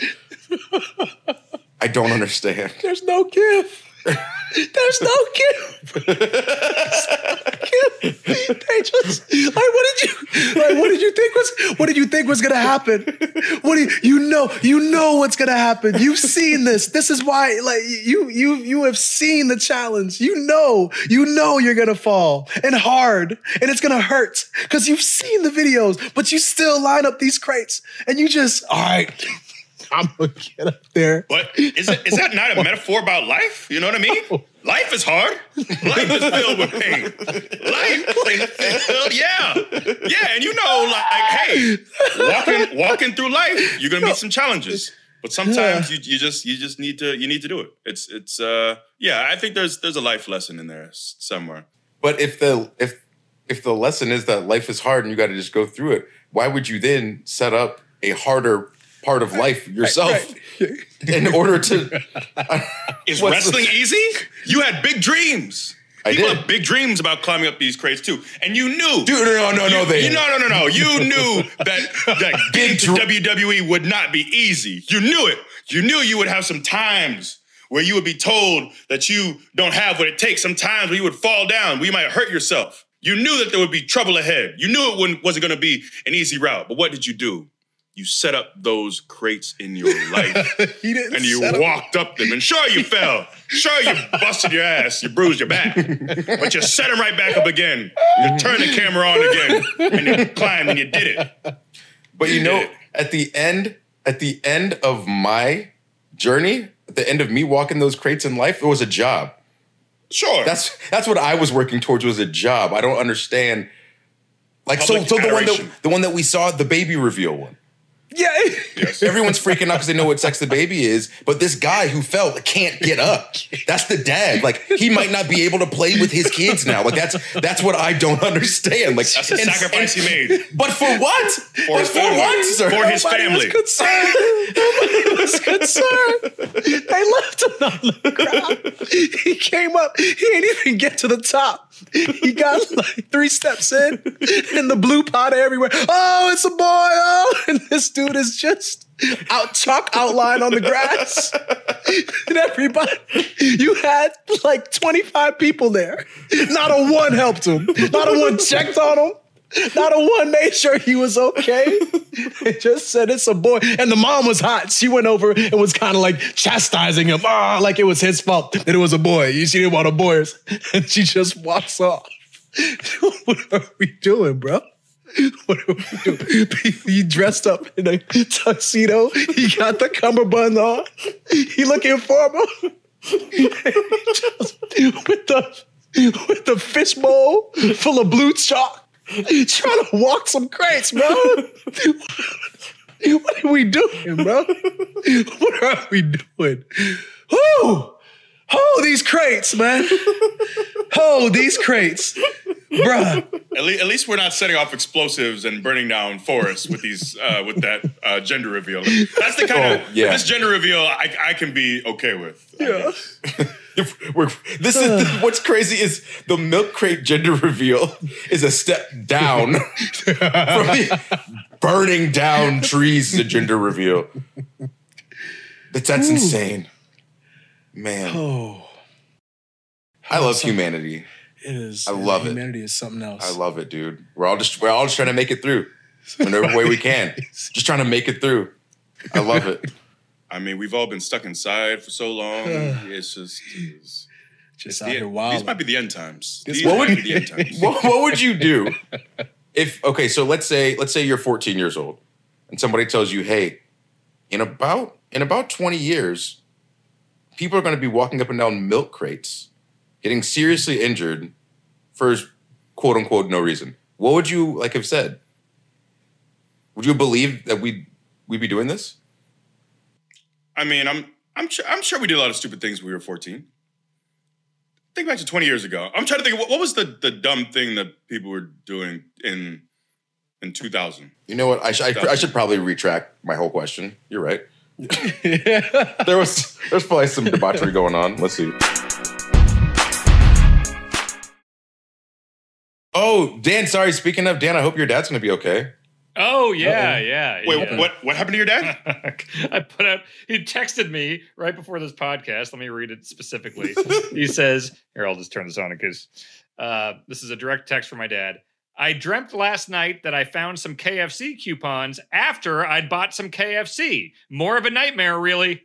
I don't understand. There's no give. There's no give. There's no give. They just like, what did you like? What did you think was? What did you think was gonna happen? What do you? You know? You know what's gonna happen. You've seen this. This is why. Like you, you, you have seen the challenge. You know. You know you're gonna fall and hard, and it's gonna hurt because you've seen the videos. But you still line up these crates, and you just all right. I'm gonna get up there. But is it is that not a metaphor about life? You know what I mean? Life is hard. Life is filled with pain. Life is filled, yeah. Yeah, and you know, like, hey, walking walking through life, you're gonna meet some challenges. But sometimes you you just you just need to you need to do it. It's it's uh yeah, I think there's there's a life lesson in there somewhere. But if the if if the lesson is that life is hard and you got to just go through it, why would you then set up a harder part of life yourself in order to. Uh, Is what's wrestling the- easy? You had big dreams. I People did. have big dreams about climbing up these crates too, and you knew, Dude, no, no, no, you, they. you, no, no, no, no. You knew that that getting to dr- W W E would not be easy. You knew it. You knew you would have some times where you would be told that you don't have what it takes. Some times where you would fall down, where you might hurt yourself. You knew that there would be trouble ahead. You knew it wouldn't, wasn't going to be an easy route. But what did you do? You set up those crates in your life. He didn't And you set up- walked up them. And sure, you fell. Sure, you busted your ass. You bruised your back. But you set them right back up again. You turned the camera on again. And you climbed and you did it. But you You know, did it. at the end, at the end of my journey, at the end of me walking those crates in life, it was a job. Sure. That's that's what I was working towards, was a job. I don't understand. Like so, Public so the one that adoration. the one that we saw, the baby reveal one. Yeah. Yes. Everyone's freaking out because they know what sex the baby is, but this guy who fell can't get up. That's the dad. Like, he might not be able to play with his kids now. Like, that's that's what I don't understand. Like, That's the and- sacrifice and- he made. But for what? For But his for family. what, sir? For his Nobody family. was concerned. Nobody was concerned. They left him on the ground. He came up. He didn't even get to the top. He got like three steps in, and the blue powder everywhere. Oh, it's a boy. Oh, and this dude is just out chalk outline on the grass. And everybody, you had like twenty-five people there. Not a one helped him. Not a one checked on him. Not a one made sure he was okay. It just said it's a boy. And the mom was hot. She went over and was kind of like chastising him. Ah, like it was his fault that it was a boy. She didn't want a boy. And she just walks off. What are we doing, bro? What are we doing? He dressed up in a tuxedo. He got the cummerbund on. He looking formal. Just with the with the fishbowl full of blue chalk. Trying to walk some crates, bro. What are we doing, bro? What are we doing? Whoo! Oh, these crates, man. Oh, these crates. Bruh. At, le- at least we're not setting off explosives and burning down forests with these uh, with that uh, gender reveal. That's the kind Oh, of yeah. this gender reveal I, I can be okay with. I Yeah. guess. We're, this is what's crazy is the milk crate gender reveal is a step down from the burning down trees to gender reveal. That's, that's insane. Man, Oh, I love humanity. it is. I love it. Humanity is something else. I love it, dude. We're all just we're all just trying to make it through in every way we can. Just trying to make it through. I love it. I mean, we've all been stuck inside for so long. It's just it's, Just the out here end- wild. these might be the end times. This- These What might would- be the end times. What, what would you do if okay? So let's say let's say you're fourteen years old, and somebody tells you, "Hey, in about in about twenty years, people are going to be walking up and down milk crates, getting seriously injured for quote unquote no reason." What would you like have said? Would you believe that we we'd be doing this? I mean, I'm I'm sure I'm sure we did a lot of stupid things when we were fourteen. Think back to twenty years ago. I'm trying to think, what, what was the, the dumb thing that people were doing in in two thousand? You know what? I, sh- I, I should probably retract my whole question. You're right. there was there's probably some debauchery going on. Let's see. Oh, Dan, sorry. Speaking of Dan, I hope your dad's going to be okay. Oh yeah, yeah. Wait, yeah. what what happened to your dad? I put out. He texted me right before this podcast. Let me read it specifically. He says, "Here, I'll just turn this on because uh, this is a direct text from my dad. I dreamt last night that I found some K F C coupons after I'd bought some K F C. More of a nightmare, really."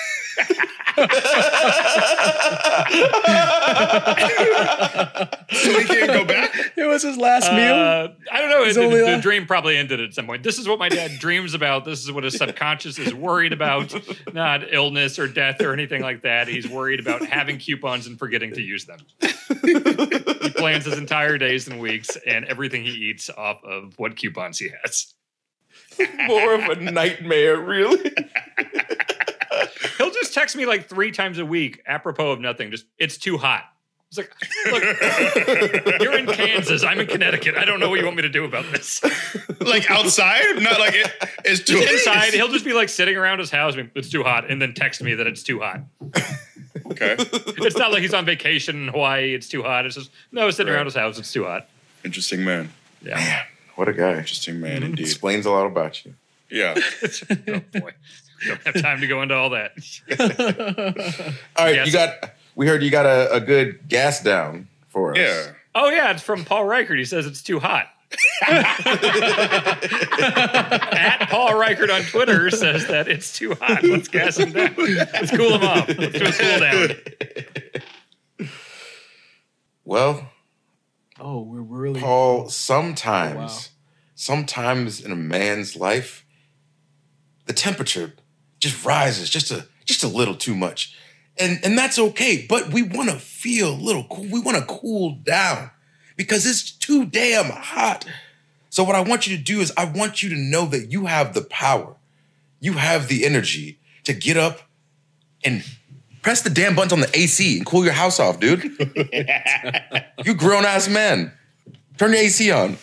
So he can't go back? It was his last meal. Uh, I don't know. He's The, only the on- dream probably ended at some point. This is what my dad dreams about. This is what his subconscious is worried about. Not illness or death or anything like that. He's worried about having coupons and forgetting to use them. He plans his entire days and weeks and everything he eats off of what coupons he has. More of a nightmare, really. He'll just text me like three times a week, apropos of nothing. Just, it's too hot. It's like, look, you're in Kansas. I'm in Connecticut. I don't know what you want me to do about this. Like outside? Not like it, it's too Just inside. He'll just be like sitting around his house. It's too hot. And then text me that it's too hot. Okay. It's not like he's on vacation in Hawaii. It's too hot. It's just, no, sitting Right. around his house. It's too hot. Interesting man. Yeah. What a guy. Interesting man indeed. Explains a lot about you. Yeah. Oh, boy. Don't have time to go into all that. All right, Yes. you got. We heard you got a, a good gas down for us. Yeah. Oh, yeah. It's from Paul Reichert. He says it's too hot. At Paul Reichert on Twitter says that it's too hot. Let's gas him down. Let's cool him off. Let's do a cool down. Well, Oh, we're really. Paul, sometimes, Oh, wow. sometimes in a man's life, the temperature just rises just a just a little too much. And and that's okay, but we want to feel a little cool. We want to cool down because it's too damn hot. So what I want you to do is I want you to know that you have the power. You have the energy to get up and press the damn buttons on the A C and cool your house off, dude. You grown-ass men. Turn the A C on.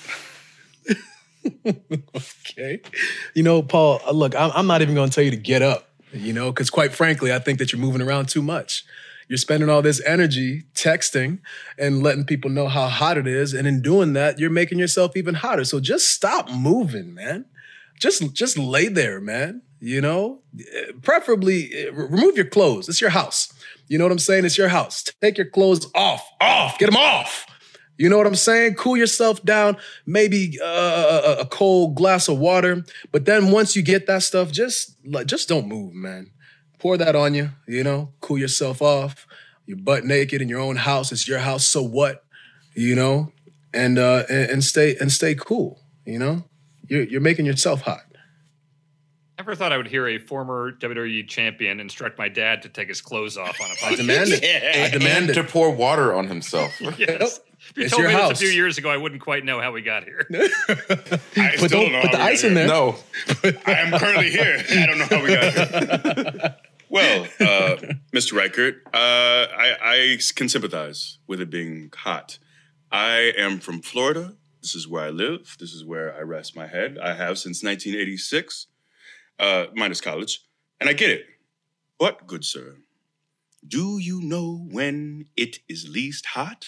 Okay. You know, Paul, uh, look, I'm, I'm not even going to tell you to get up, you know, because quite frankly, I think that you're moving around too much. You're spending all this energy texting and letting people know how hot it is. And in doing that, you're making yourself even hotter. So just stop moving, man. Just, just lay there, man. You know, preferably uh, remove your clothes. It's your house. You know what I'm saying? It's your house. Take your clothes off, off, get them off. You know what I'm saying? Cool yourself down, maybe uh, a, a cold glass of water. But then once you get that stuff, just like just don't move, man. Pour that on you, you know, cool yourself off. You're butt naked in your own house. It's your house, so what? You know? And uh and, and stay and stay cool, you know? You're you're making yourself hot. Never thought I would hear a former W W E champion instruct my dad to take his clothes off on a I podcast. demand it. I demand and to it. pour water on himself. Yes. If you It's told your me house. this a few years ago, I wouldn't quite know how we got here. I But still don't don't know put how the we ice got in here. there. No. I am currently here. I don't know how we got here. Well, uh, Mister Reichert, uh, I, I can sympathize with it being hot. I am from Florida. This is where I live. This is where I rest my head. I have since nineteen eighty-six, uh, minus college, and I get it. But, good sir, do you know when it is least hot?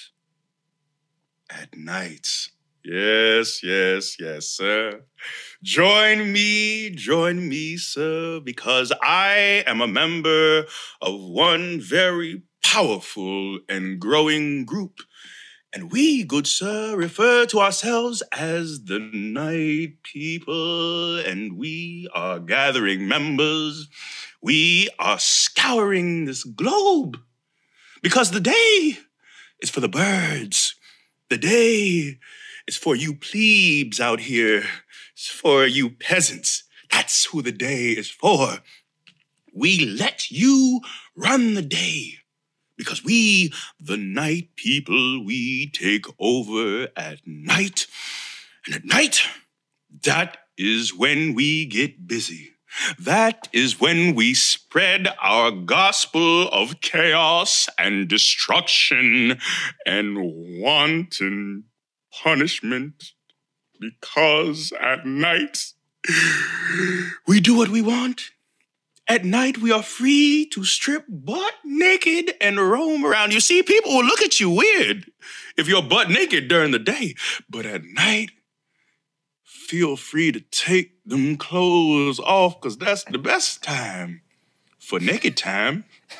At night. Yes, yes, yes, sir. Join me, join me, sir, because I am a member of one very powerful and growing group. And we, good sir, refer to ourselves as the Night People, and we are gathering members. We are scouring this globe because the day is for the birds. The day is for you plebes out here. It's for you peasants. That's who the day is for. We let you run the day because we, the Night People, we take over at night. And at night, that is when we get busy. That is when we spread our gospel of chaos and destruction and wanton punishment. Because at night, we do what we want. At night, we are free to strip butt naked and roam around. You see, people will look at you weird if you're butt naked during the day. But at night, feel free to take them clothes off because that's the best time for naked time.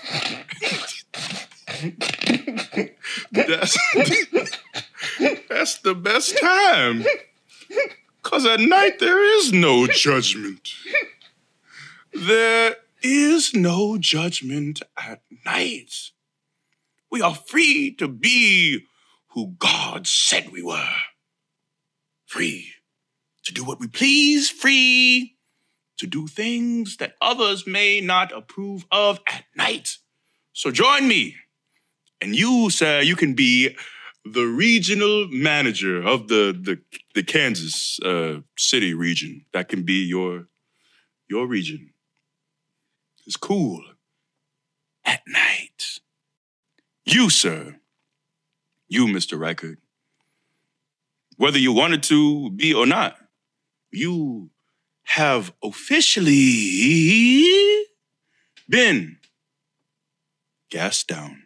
that's, that's the best time. Because at night there is no judgment. There is no judgment at night. We are free to be who God said we were. Free to do what we please, free to do things that others may not approve of at night. So join me. And you, sir, you can be the regional manager of the, the, the Kansas uh, City region. That can be your, your region. It's cool at night. You, sir, You, Mister Reichert, whether you wanted to be or not, you have officially been gassed down.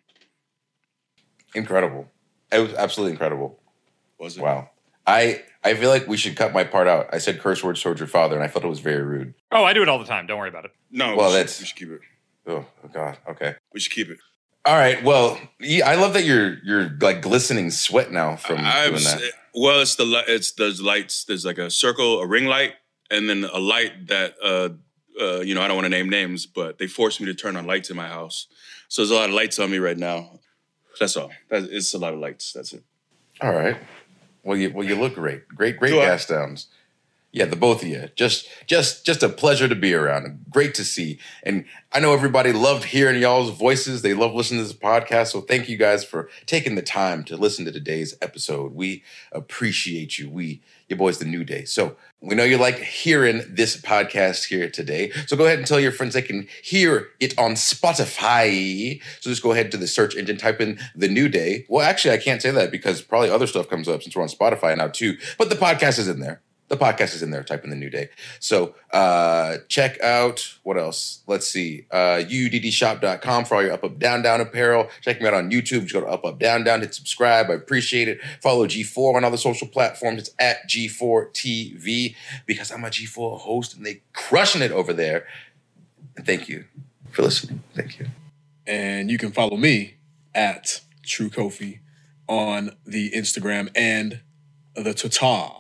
Incredible. It was absolutely incredible. Was it? Wow. I I feel like we should cut my part out. I said curse words towards your father, and I felt it was very rude. Oh, I do it all the time. Don't worry about it. No, Well, we should, that's- we should keep it. Oh, oh God. Okay. We should keep it. All right. Well, yeah, I love that you're you're like glistening sweat now from I've, doing that. s- Well, it's the li- it's there's lights. There's like a circle, a ring light, and then a light that uh uh you know I don't want to name names, but they forced me to turn on lights in my house. So there's a lot of lights on me right now. That's all. That's, it's a lot of lights. That's it. All right. Well, you well you look great. Great, great Do I? gas downs. Yeah, the both of you. Just just just a pleasure to be around. Great to see. And I know everybody loved hearing y'all's voices. They love listening to this podcast. So thank you guys for taking the time to listen to today's episode. We appreciate you. We your boys the New Day. So we know you like hearing this podcast here today. So go ahead and tell your friends they can hear it on Spotify. So just go ahead to the search engine, type in the New Day. Well, actually, I can't say that because probably other stuff comes up since we're on Spotify now too. But the podcast is in there. The podcast is in there. Type in the New Day. So uh, check out what else? Let's see. Uh, U D D shop dot com for all your up, up, down, down apparel. Check me out on YouTube. Just go to up, up, down, down. Hit subscribe. I appreciate it. Follow G four on all the social platforms. It's at G four T V because I'm a G four host and they crushing it over there. And thank you for listening. Thank you. And you can follow me at True Kofi on the Instagram and the Twitter.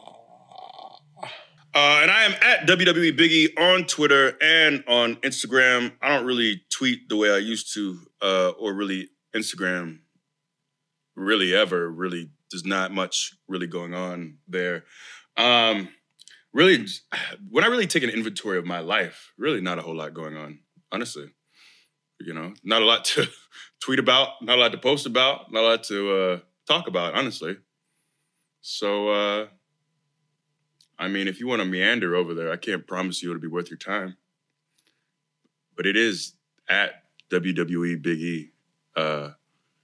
Uh, and I am at W W E Biggie on Twitter and on Instagram. I don't really tweet the way I used to, uh, or really Instagram really ever. Really, there's not much really going on there. Um, really, when I really take an inventory of my life, really not a whole lot going on, honestly. You know, not a lot to tweet about, not a lot to post about, not a lot to uh, talk about, honestly. So, uh, I mean, if you want to meander over there, I can't promise you it'll be worth your time. But it is at W W E Big E. Uh,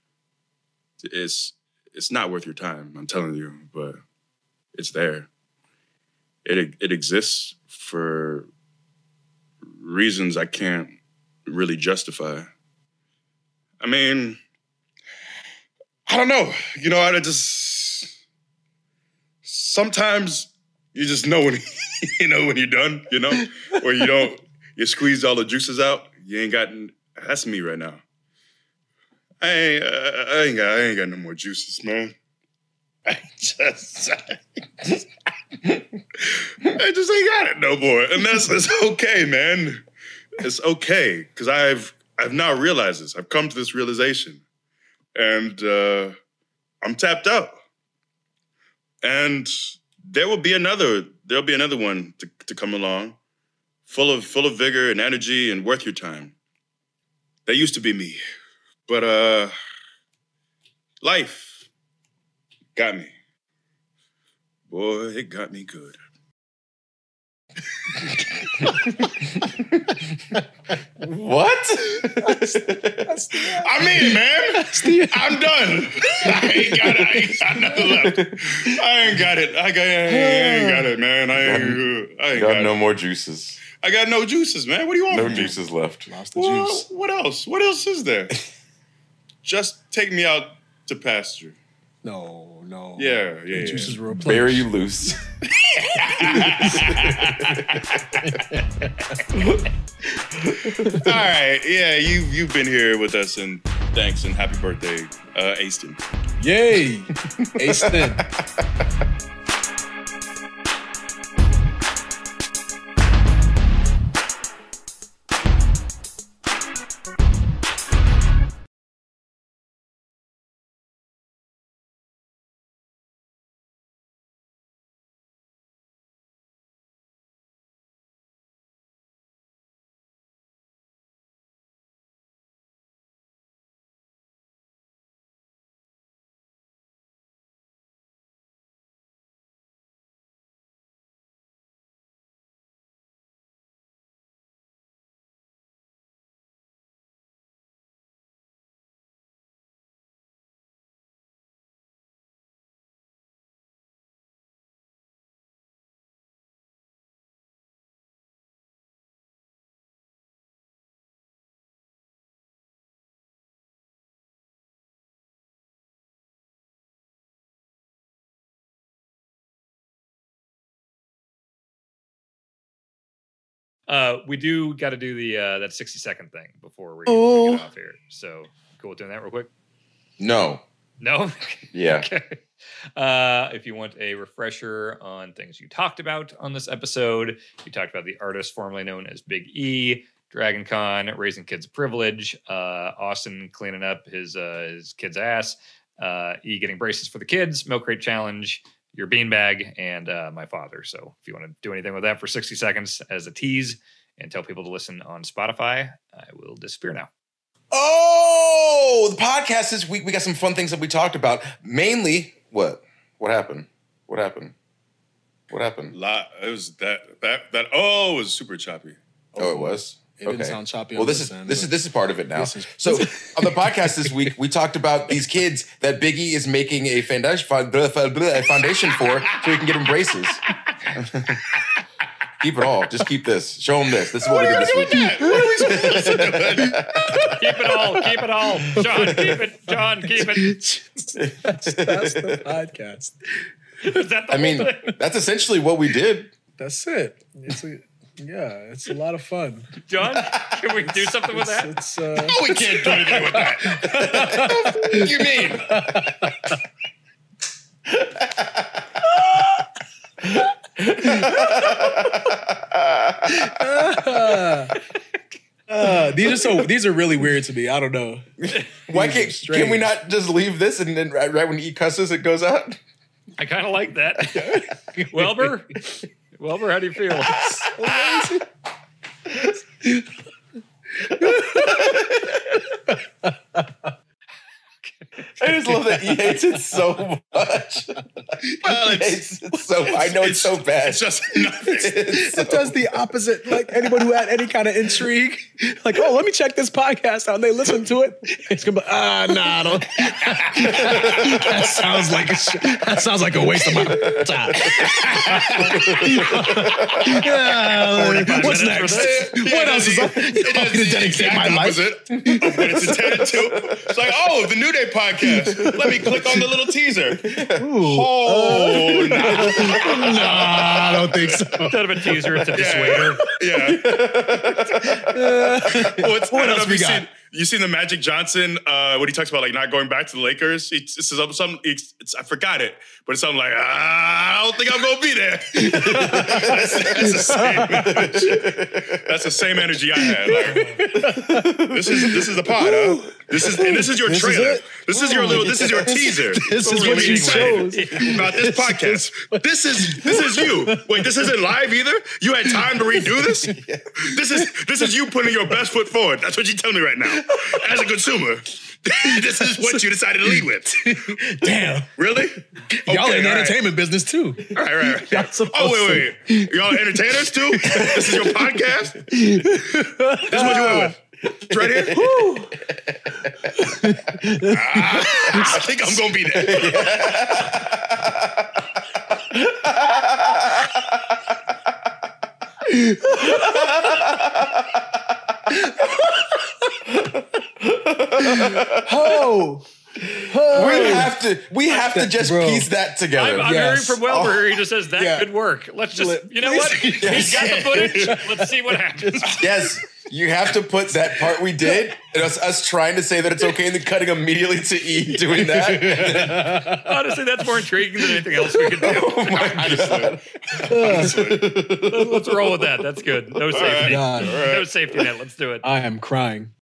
it's it's not worth your time, I'm telling you, but it's there. It it exists for reasons I can't really justify. I mean, I don't know. You know, I just sometimes. You just know when you know when you're done, you know, or you don't. You squeeze all the juices out. You ain't got. That's me right now. I ain't. Uh, I ain't got. I ain't got no more juices, man. I just. I just, I just ain't got it no more, and that's it's okay, man. It's okay because I've I've now realized this. I've come to this realization, and uh, I'm tapped out, and. There will be another. There'll be another one to, to come along, full of full of vigor and energy and worth your time. That used to be me, but uh, life got me. Boy, it got me good. What? I mean, man, I'm done. I ain't got it. I ain't got nothing left. I ain't got it. I got. I ain't got it, man. I ain't. I ain't Got got no it. more juices. I got no juices, man. What do you want No from me? juices left. Lost the Well, juice. what else? What else is there? Just take me out to pasture. No, no. Yeah, yeah, The yeah. juices were replenished. Bury you loose. All right, yeah, you you've been here with us, and thanks and happy birthday, uh, Aston. Yay! Aston. Uh, we do got to do the uh, that sixty second thing before we, Oh. we get off here. So cool with doing that real quick. No. No. Yeah. Okay. Uh, if you want a refresher on things you talked about on this episode, you talked about the artist formerly known as Big E, Dragon Con, raising kids of privilege, uh, Austin cleaning up his uh, his kid's ass, uh, E getting braces for the kids, milk crate challenge, your beanbag, and uh, my father. So if you want to do anything with that for sixty seconds as a tease and tell people to listen on Spotify, I will disappear now. Oh, the podcast this week, we got some fun things that we talked about. Mainly, what? What happened? What happened? What happened? Lot, it was that that that. Oh, it was super choppy. Oh, it was? It didn't sound choppy Well, on this this is end, this but- is this is part of it now. This is- So on the podcast this week, we talked about these kids that Biggie is making a foundation foundation for, so he can get them braces. Keep it all. Just keep this. Show them this. This is what, we did this week. Keep it all. Keep it all. John, keep it. John, keep it. that's, that's the podcast. Is that the I mean, whole thing? that's essentially what we did. That's it. It's a, yeah, it's a lot of fun. John, can we do something with It's, that? it's uh, We can't do anything with that. What do you mean? uh, these are so these are really weird to me. I don't know. Why These can't are strange. can we not just leave this and then right, right when he cusses, it goes out? I kind of like that. Welber? Welber, how do you feel? I just love that he hates it so much. Well, He it's, hates it so. I know it's so bad. it's just nothing. It's It does the opposite. Like anyone who had any kind of intrigue, like, oh, let me check this podcast out. And they listen to it. It's gonna be, ah, nah, I don't. that sounds like a sh- that sounds like a waste of my time. Yeah, what's minutes for next? this? What else is up? You It want is me to the dedicate exact my life? opposite of what it's intended to. It's like, oh, the New Day podcast. Let me click on the little teaser. Oh, nah. Nah, I don't think so. Instead of a teaser, it's a Yeah. dissuader. Yeah. Well, it's, I What don't know else if we you've got? Seen, you seen the Magic Johnson uh, when he talks about like not going back to the Lakers? He it's some, some it's, it's, I forgot it, but it's something like ah, I don't think I'm gonna be there. that's, that's the same. That's the same energy I had. Like, this is this is the pod, huh? This is and this is your This is trailer. it? This is your little. This is your teaser. This is Totally what you meaningless. chose. About this podcast. This is this is you. Wait, this isn't live either. You had time to redo this. This is this is you putting your best foot forward. That's what you tell me right now, as a consumer. This is what you decided to lead with. Damn. Really? Y'all Okay, in the all right. entertainment business too. All right, right, right. Y'all supposed Oh to- wait, wait, wait. Y'all entertainers too? This is your podcast. This is what you went with. It's right here. Ah, I think I'm gonna be there. Oh. We have to. We have to just Bro. piece that together. I'm, I'm Yes. hearing from Welber here. He just says that Yeah. could work. Let's just, Let- you know what? He's got the footage. Let's see what happens. Yes, you have to put that part we did, and us, us trying to say that it's okay, and then cutting immediately to E doing that. Honestly, that's more intriguing than anything else we could do. Oh my god! Let's roll with that. That's good. No safety. God. No safety net. Let's do it. I am crying.